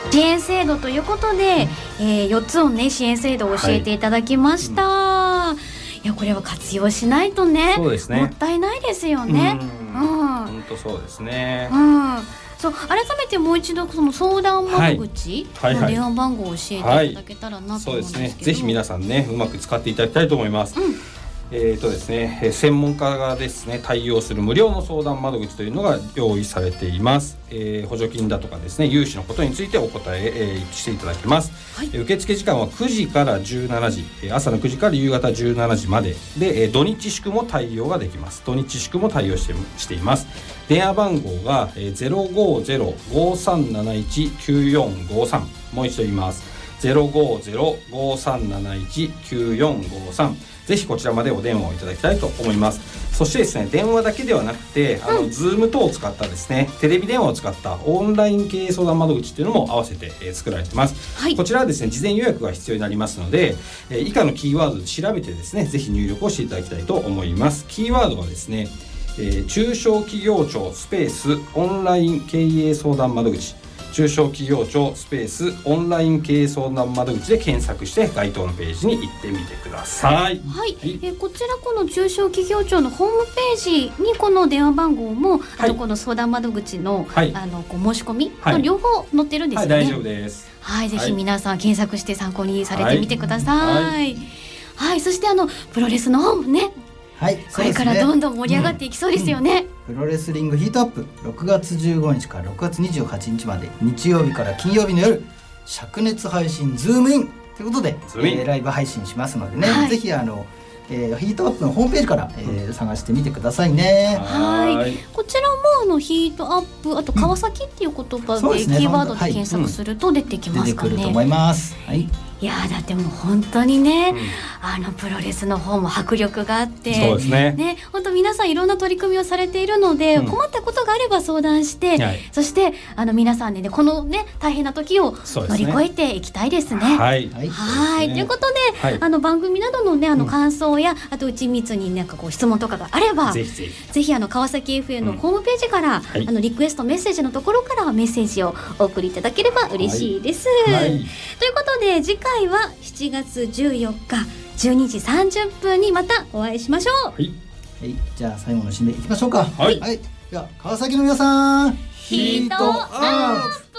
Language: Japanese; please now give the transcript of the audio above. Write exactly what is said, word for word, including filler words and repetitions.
支援制度ということで、えー、よっつの、ね、支援制度を教えていただきました、はい、うん、いやこれは活用しないと ね, そうですねもったいないですよね。 本当そうですね、 うん、そう改めてもう一度その相談窓口の電話番号を教えていただけたらなと思うんですけど、はいはいはい、そうですね、 ぜひ皆さんねうまく使っていただきたいと思います、うん、えーとですね、専門家がですね対応する無料の相談窓口というのが用意されています、えー、補助金だとかですね融資のことについてお答ええー、していただきます、はい、受付時間はくじからじゅうしちじ、朝のくじから夕方じゅうしちじまでで、えー、土日祝も対応ができます。土日祝も対応して、しています。電話番号が ゼロごゼロ ごさんなないち きゅうよんごさん、もう一度言います。ゼロごゼロ ごさんなないち きゅうよんごさん、ぜひこちらまでお電話をいただきたいと思います。そしてですね、電話だけではなくて、あの、うん、Zoom 等を使ったですね、テレビ電話を使ったオンライン経営相談窓口っていうのも合わせて、えー、作られています、はい、こちらはですね、事前予約が必要になりますので、えー、以下のキーワードで調べてですね、ぜひ入力をしていただきたいと思います。キーワードはですね、えー、中小企業庁スペースオンライン経営相談窓口、中小企業庁スペースオンライン経営相談窓口で検索して該当のページに行ってみてください。 はい、はい、えこちらこの中小企業庁のホームページにこの電話番号も、はい、あとこの相談窓口の、はい、あのこう申し込みの両方載ってるんですよね。 はい、大丈夫です。 はい、ぜひ皆さん検索して参考にされてみてください。はい、はい、はい、そしてあのプロレスの方もね、はい、これからどんどん盛り上がっていきそうですよね、 うんうん、プロレスリングヒートアップろくがつじゅうごにちからろくがつにじゅうはちにちまで日曜日から金曜日の夜灼熱配信ズームインということで、えー、ライブ配信しますのでね、はい、ぜひあの、えー、ヒートアップのホームページから、えー、探してみてくださいね。 はい、こちらもあのヒートアップ、あと川崎っていう言葉で、うん、キーワードで検索すると出てきますかね、 出てくると思います。はい、 いやだってもう本当にね、うん、あのプロレスの方も迫力があって、 そうですね、 ね、本当皆さんいろんな取り組みをされているので、うん、困ったことがあれば相談して、はい、そしてあの皆さんでねこのね大変な時を乗り越えていきたいですね。はい、はいはい、ということで、はい、あの番組などのねあの感想や、うん、あとうちみつになんかこう質問とかがあればぜひぜひ、ぜひあの川崎 エフエム のホームページから、うん、はい、あのリクエストメッセージのところからメッセージをお送りいただければ嬉しいです。はいはい、ということで次回はしちがつじゅうよっかじゅうにじさんじゅっぷんにまたお会いしましょう。はい、 はい、じゃあ最後の締めいきましょうか。 はい、 はい、では川崎の皆さんヒートアップ。